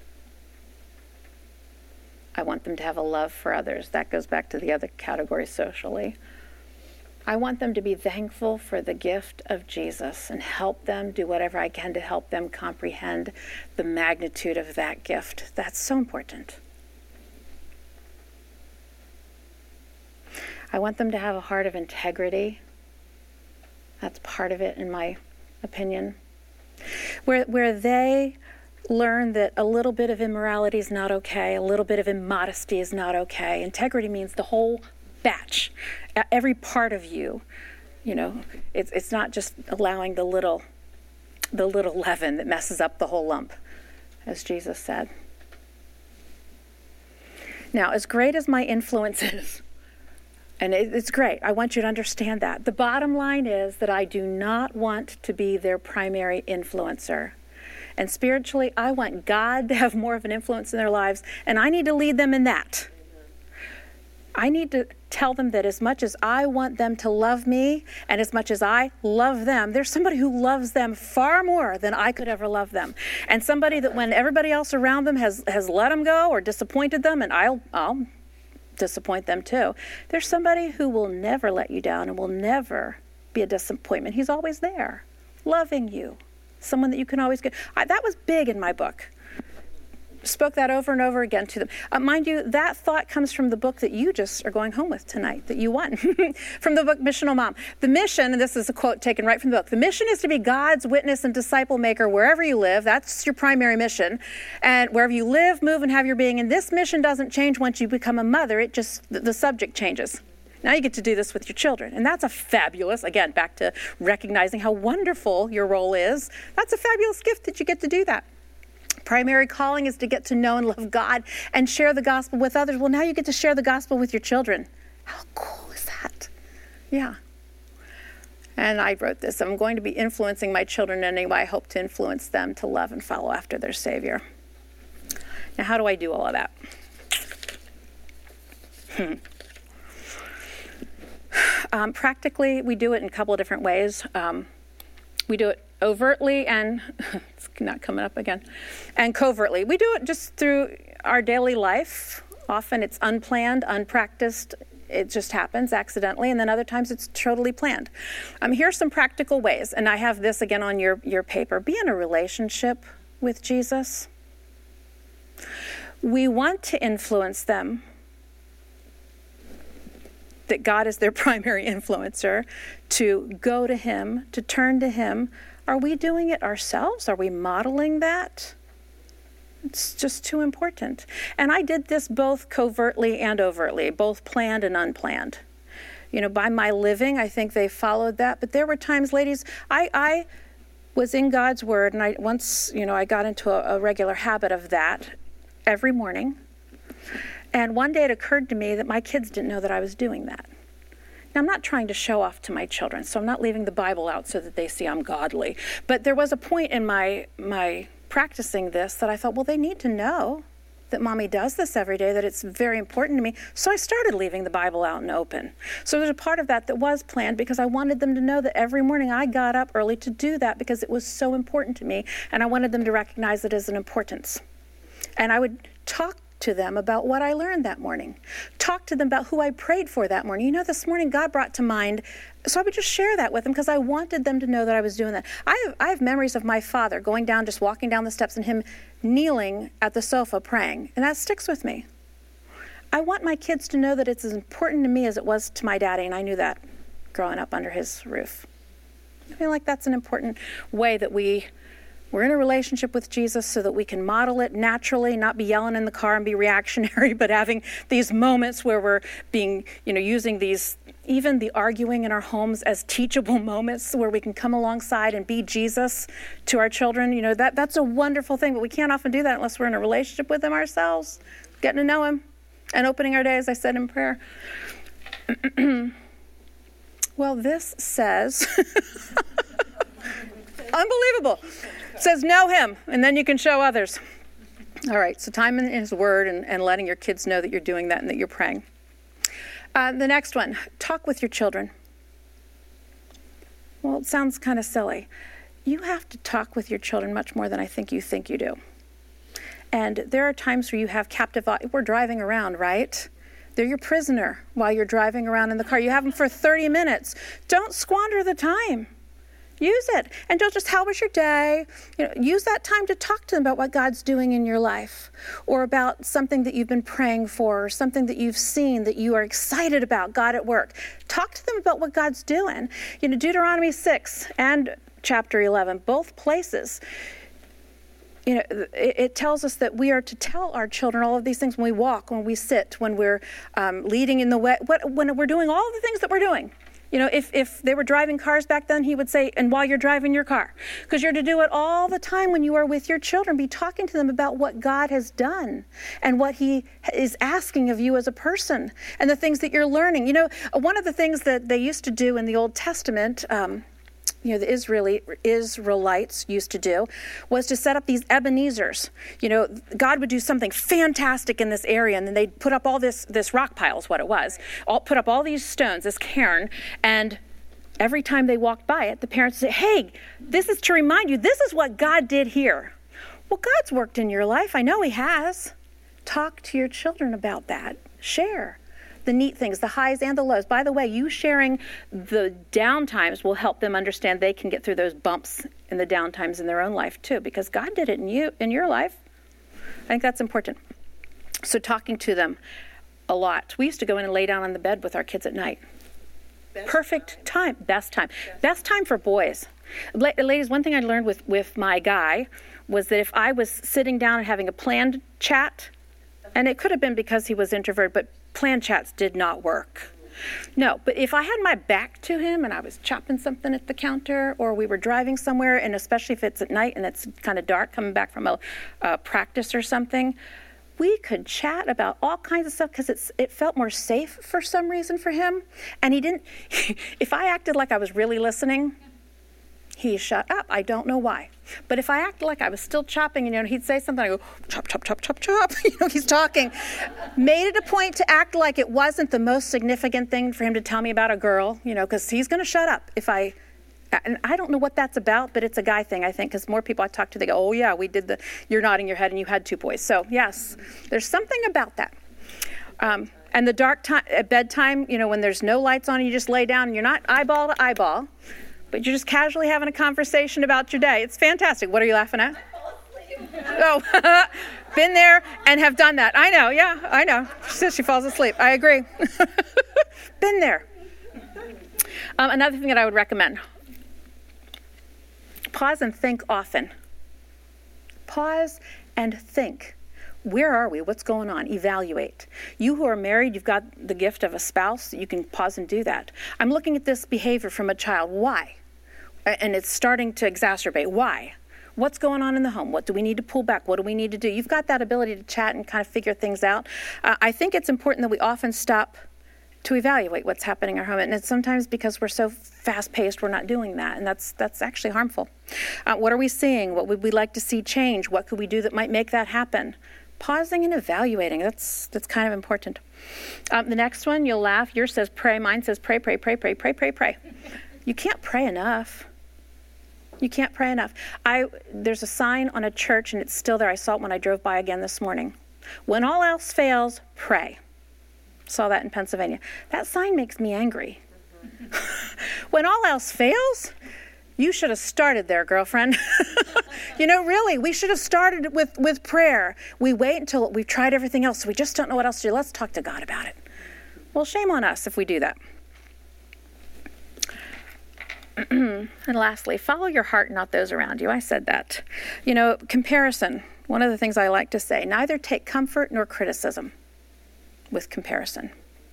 I want them to have a love for others. That goes back to the other category, socially. I want them to be thankful for the gift of Jesus and help them, do whatever I can to help them comprehend the magnitude of that gift. That's so important. I want them to have a heart of integrity. That's part of it, in my opinion. Where they learn that a little bit of immorality is not okay, a little bit of immodesty is not okay. Integrity means the whole batch, every part of you. You know, it's not just allowing the little leaven that messes up the whole lump, as Jesus said. Now, as great as my influence is, and it's great, I want you to understand that. The bottom line is that I do not want to be their primary influencer. And spiritually, I want God to have more of an influence in their lives, and I need to lead them in that. I need to tell them that as much as I want them to love me, and as much as I love them, there's somebody who loves them far more than I could ever love them. And somebody that when everybody else around them has let them go or disappointed them, and I'll disappoint them too, there's somebody who will never let you down and will never be a disappointment. He's always there, loving you. Someone that you can always get. That was big in my book. Spoke that over and over again to them. Mind you, that thought comes from the book that you just are going home with tonight, that you won, from the book Missional Mom. The mission, and this is a quote taken right from the book, the mission is to be God's witness and disciple maker wherever you live. That's your primary mission. And wherever you live, move, and have your being. And this mission doesn't change once you become a mother. It just, the subject changes. Now you get to do this with your children. And that's a fabulous, again, back to recognizing how wonderful your role is. That's a fabulous gift that you get to do that. Primary calling is to get to know and love God and share the gospel with others. Well, now you get to share the gospel with your children. How cool is that? Yeah. And I wrote this. I'm going to be influencing my children anyway. I hope to influence them to love and follow after their Savior. Now, how do I do all of that? Practically, we do it in a couple of different ways. We do it overtly and, it's not coming up again, and covertly. We do it just through our daily life. Often it's unplanned, unpracticed. It just happens accidentally, and then other times it's totally planned. Here's some practical ways, and I have this again on your paper. Be in a relationship with Jesus. We want to influence them, that God is their primary influencer, to go to Him, to turn to Him. Are we doing it ourselves? Are we modeling that? It's just too important. And I did this both covertly and overtly, both planned and unplanned. You know, by my living, I think they followed that. But there were times, ladies, I was in God's Word, and I got into a regular habit of that every morning. And one day it occurred to me that my kids didn't know that I was doing that. Now, I'm not trying to show off to my children, so I'm not leaving the Bible out so that they see I'm godly. But there was a point in my practicing this that I thought, well, they need to know that Mommy does this every day, that it's very important to me. So I started leaving the Bible out and open. So there's a part of that was planned because I wanted them to know that every morning I got up early to do that because it was so important to me, and I wanted them to recognize it as an importance. And I would talk to them about what I learned that morning. Talk to them about who I prayed for that morning. You know, this morning God brought to mind, so I would just share that with them because I wanted them to know that I was doing that. I have memories of my father just walking down the steps and him kneeling at the sofa praying, and that sticks with me. I want my kids to know that it's as important to me as it was to my daddy, and I knew that growing up under his roof. I feel like that's an important way that we're in a relationship with Jesus so that we can model it naturally, not be yelling in the car and be reactionary, but having these moments where we're being, using these, even the arguing in our homes as teachable moments where we can come alongside and be Jesus to our children. That's a wonderful thing, but we can't often do that unless we're in a relationship with Him ourselves, getting to know Him and opening our day, as I said in prayer. Well, this says... Unbelievable. It says, know him, and then you can show others. All right, so time in his word and letting your kids know that you're doing that and that you're praying. The next one, talk with your children. Well, it sounds kind of silly. You have to talk with your children much more than I think you do. And there are times where you have captive, we're driving around, right? They're your prisoner while you're driving around in the car. You have them for 30 minutes. Don't squander the time. Use it. And don't just, how was your day? Use that time to talk to them about what God's doing in your life, or about something that you've been praying for, or something that you've seen that you are excited about, God at work. Talk to them about what God's doing. Deuteronomy 6 and chapter 11, both places, it tells us that we are to tell our children all of these things when we walk, when we sit, when we're leading in the way, when we're doing all the things that we're doing. If they were driving cars back then, he would say, and while you're driving your car, because you're to do it all the time when you are with your children. Be talking to them about what God has done and what he is asking of you as a person and the things that you're learning. One of the things that they used to do in the Old Testament, the Israelites used to do, was to set up these Ebenezers. God would do something fantastic in this area, and then they'd put up all this rock pile is what it was. Put up all these stones, this cairn, and every time they walked by it, the parents would say, hey, this is to remind you, this is what God did here. Well, God's worked in your life. I know he has. Talk to your children about that. Share the neat things, the highs and the lows. By the way, you sharing the down times will help them understand they can get through those bumps in the down times in their own life too, because God did it in your life. I think that's important. So talking to them a lot. We used to go in and lay down on the bed with our kids at night. Best time for boys. Ladies, one thing I learned with my guy was that if I was sitting down and having a planned chat, and it could have been because he was introverted, but planned chats did not work. No, but if I had my back to him and I was chopping something at the counter, or we were driving somewhere, and especially if it's at night and it's kind of dark coming back from a practice or something, we could chat about all kinds of stuff because it felt more safe for some reason for him. And he didn't, if I acted like I was really listening, he shut up. I don't know why. But if I acted like I was still chopping, he'd say something, I go, chop, chop, chop, chop, chop. He's talking. Made it a point to act like it wasn't the most significant thing for him to tell me about a girl, because he's going to shut up and I don't know what that's about, but it's a guy thing, I think, because more people I talk to, they go, oh yeah, we did you're nodding your head and you had 2 boys. So yes, there's something about that. And the dark time, at bedtime, when there's no lights on, you just lay down and you're not eyeball to eyeball, but you're just casually having a conversation about your day. It's fantastic. What are you laughing at? Oh, been there and have done that. I know, yeah, I know. She says she falls asleep. I agree. Been there. Another thing that I would recommend, pause and think often. Pause and think. Where are we? What's going on? Evaluate. You who are married, you've got the gift of a spouse. You can pause and do that. I'm looking at this behavior from a child. Why? And it's starting to exacerbate. Why? What's going on in the home? What do we need to pull back? What do we need to do? You've got that ability to chat and kind of figure things out. I think it's important that we often stop to evaluate what's happening in our home. And it's sometimes because we're so fast-paced, we're not doing that. And that's actually harmful. What are we seeing? What would we like to see change? What could we do that might make that happen? Pausing and evaluating, that's kind of important. The next one, you'll laugh. Yours says pray. Mine says pray, pray, pray, pray, pray, pray, pray. You can't pray enough. You can't pray enough. There's a sign on a church, and it's still there. I saw it when I drove by again this morning. When all else fails, pray. Saw that in Pennsylvania. That sign makes me angry. When all else fails, you should have started there, girlfriend. Really, we should have started with prayer. We wait until we've tried everything else, so we just don't know what else to do. Let's talk to God about it. Well, shame on us if we do that. And lastly, follow your heart, not those around you. I said that. Comparison. One of the things I like to say, neither take comfort nor criticism with comparison.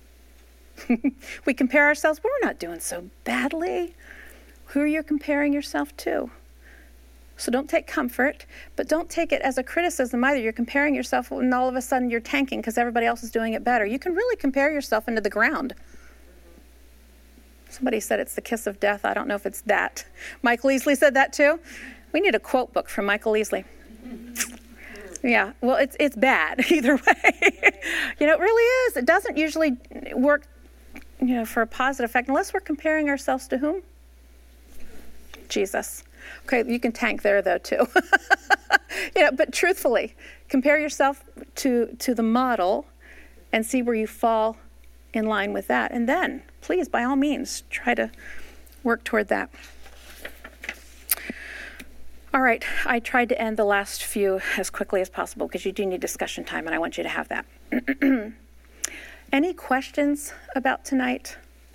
We compare ourselves, but we're not doing so badly. Who are you comparing yourself to? So don't take comfort, but don't take it as a criticism either. You're comparing yourself and all of a sudden you're tanking because everybody else is doing it better. You can really compare yourself into the ground. Somebody said it's the kiss of death. I don't know if it's that. Michael Easley said that too. We need a quote book from Michael Easley. Yeah, well, it's bad either way. It really is. It doesn't usually work, for a positive effect unless we're comparing ourselves to whom? Jesus. Okay, you can tank there though too. But truthfully, compare yourself to the model and see where you fall in line with that. And then, please, by all means, try to work toward that. All right, I tried to end the last few as quickly as possible because you do need discussion time, and I want you to have that. Any questions about tonight?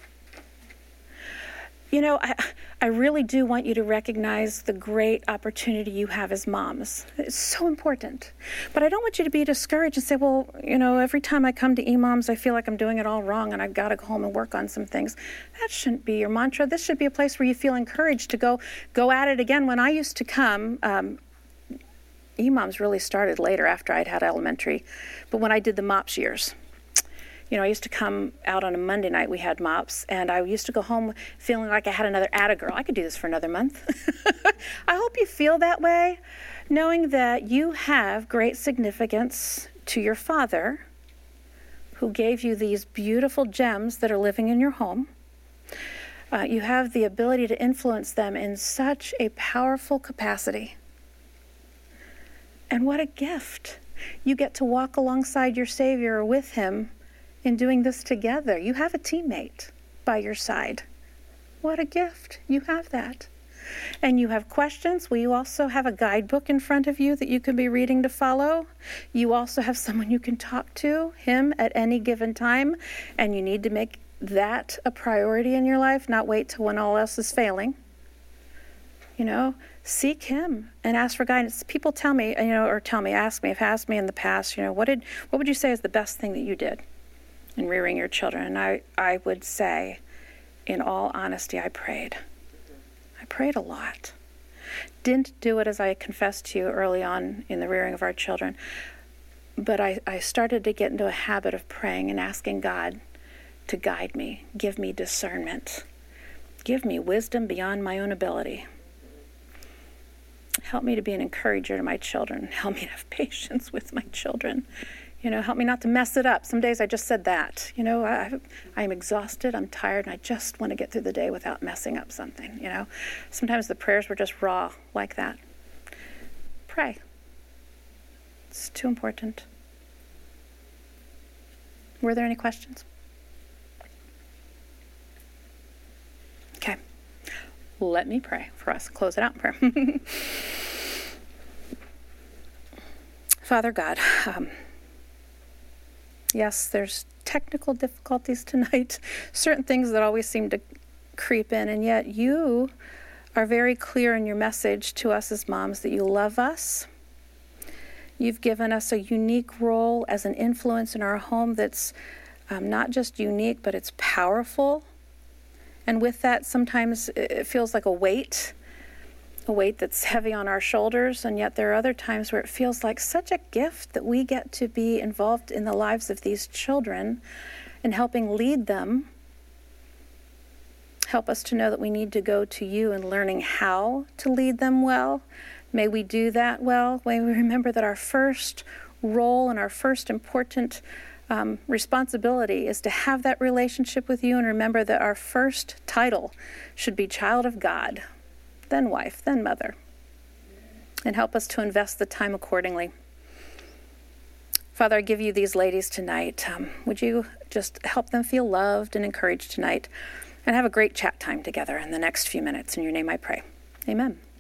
I really do want you to recognize the great opportunity you have as moms. It's so important. But I don't want you to be discouraged and say, well, every time I come to eMoms, I feel like I'm doing it all wrong and I've got to go home and work on some things. That shouldn't be your mantra. This should be a place where you feel encouraged to go at it again. When I used to come, eMoms really started later after I'd had elementary. But when I did the MOPS years, I used to come out on a Monday night, we had MOPS, and I used to go home feeling like I had another atta girl. I could do this for another month. I hope you feel that way, knowing that you have great significance to your Father, who gave you these beautiful gems that are living in your home. You have the ability to influence them in such a powerful capacity. And what a gift. You get to walk alongside your Savior or with him in doing this together. You have a teammate by your side. What a gift. You have that. And you have questions. Well, you also have a guidebook in front of you that you can be reading to follow. You also have someone you can talk to, him, at any given time. And you need to make that a priority in your life, not wait till when all else is failing. Seek him and ask for guidance. People tell me, ask me in the past, what would you say is the best thing that you did in rearing your children? And I would say, in all honesty, I prayed. I prayed a lot. Didn't do it as I confessed to you early on in the rearing of our children, but I started to get into a habit of praying and asking God to guide me, give me discernment, give me wisdom beyond my own ability. Help me to be an encourager to my children. Help me to have patience with my children. Help me not to mess it up. Some days I just said that. I'm exhausted, I'm tired, and I just want to get through the day without messing up something, Sometimes the prayers were just raw like that. Pray. It's too important. Were there any questions? Okay. Let me pray for us. Close it out in prayer. Father God, yes, there's technical difficulties tonight, certain things that always seem to creep in, and yet you are very clear in your message to us as moms that you love us. You've given us a unique role as an influence in our home that's not just unique, but it's powerful. And with that, sometimes it feels like a weight that's heavy on our shoulders, and yet there are other times where it feels like such a gift that we get to be involved in the lives of these children and helping lead them. Help us to know that we need to go to you and learning how to lead them well. May we do that well. May we remember that our first role and our first important responsibility is to have that relationship with you, and remember that our first title should be child of God, then wife, then mother, and help us to invest the time accordingly. Father, I give you these ladies tonight. Would you just help them feel loved and encouraged tonight, and have a great chat time together in the next few minutes. In your name I pray. Amen.